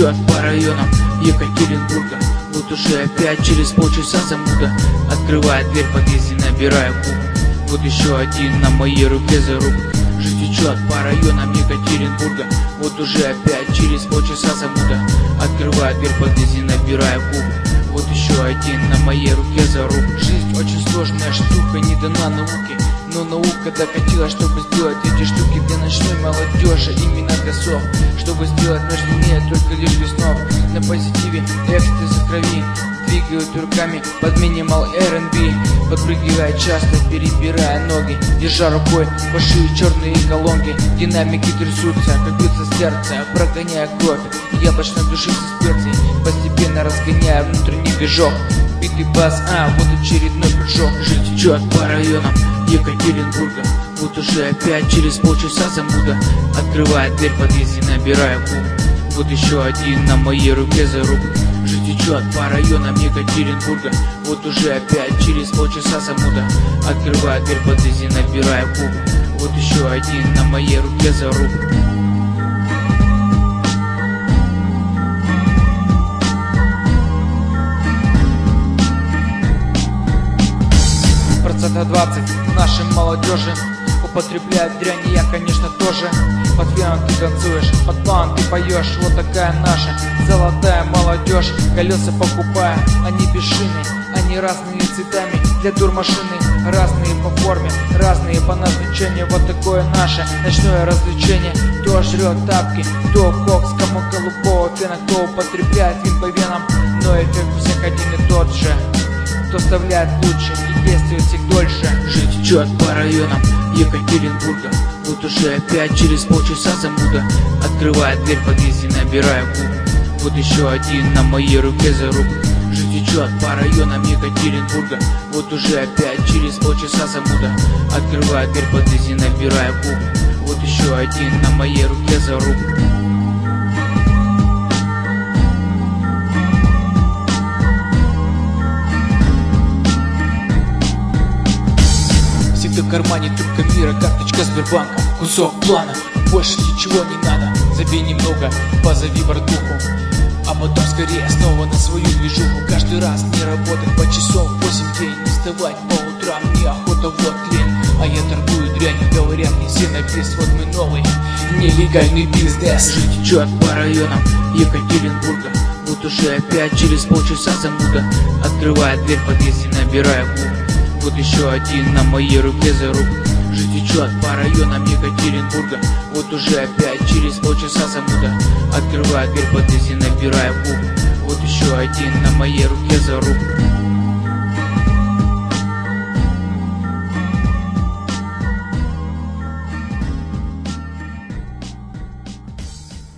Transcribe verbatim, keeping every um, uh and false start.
течет по районам Екатеринбурга. Вот уже опять через полчаса замуда. Открывает дверь в подъезде, набираю куб. Вот еще один на моей руке заруб. Жизнь течет по районам Екатеринбурга. Вот уже опять через полчаса замуда. Открываю дверь в подъезде, набираю куб. Вот еще один на моей руке заруб. Жизнь очень сложная штука, не дана науке. Но наука докатилась, чтобы сделать эти штуки для ночной молодежи. Именно для сов, чтобы сделать между ней только лишь без снов. На позитиве экстази в крови, двигают руками под минимал эр энд би. Подпрыгивая часто, перебирая ноги, держа рукой по шее черные колонки. Динамики трясутся, как бьется сердце, прогоняя кровь яблочной души со специей, постепенно разгоняя внутренний движок. Битый бас, а вот очередной прыжок. Жизнь течет по районам Екатеринбурга. Вот уже опять через полчаса замуда. Открывает дверь в подъезде, набираю куб. Вот еще один на моей руке заруб. Жизнь течет по районам Екатеринбурга. Вот уже опять через полчаса замуда. Открывает дверь в подъезде, набираю куб. Вот еще один на моей руке заруб. Процентов двадцать нашей молодежи употребляет дрянь, и я, конечно, тоже. Под феном ты танцуешь, под план ты поешь. Вот такая наша золотая молодежь. Колеса покупая, они без шины, они разными цветами для турмашины. Разные по форме, разные по назначению. Вот такое наше ночное развлечение. Кто жрет тапки, кто кокс, кому голубого пена, кто употребляет вин по венам. Но эффект у всех один и тот же. Кто вставляет лучше и действует всех дольше. Жизнь течет по районам Екатеринбурга. Вот уже опять через полчаса замуда. Открывает дверь в подъезде, набираю куб. Вот еще один на моей руке заруб. Жизнь течет по районам Екатеринбурга. Вот уже опять через полчаса замуда. Открывает дверь в подъезде, набираю куб. Вот еще один на моей руке заруб. В кармане трубка мира, карточка Сбербанка, кусок плана, больше ничего не надо. Забей немного, позови братуху, а потом скорее снова на свою движуху. Каждый раз не работать по часов восемь день, не вставать по утрам, неохота, вот лень. А я торгую дрянью, говорят не все на вес. Вот мы новый нелегальный бизнес. Жизнь течет по районам Екатеринбурга. Вот уже опять через полчаса замуда. Открывает дверь в подъезде, набираю куб. Вот еще один на моей руке заруб. Жизнь течет по районам Екатеринбурга. Вот уже опять через полчаса замуда. Открываю дверь в подъезде, набираю куб. Вот еще один на моей руке заруб.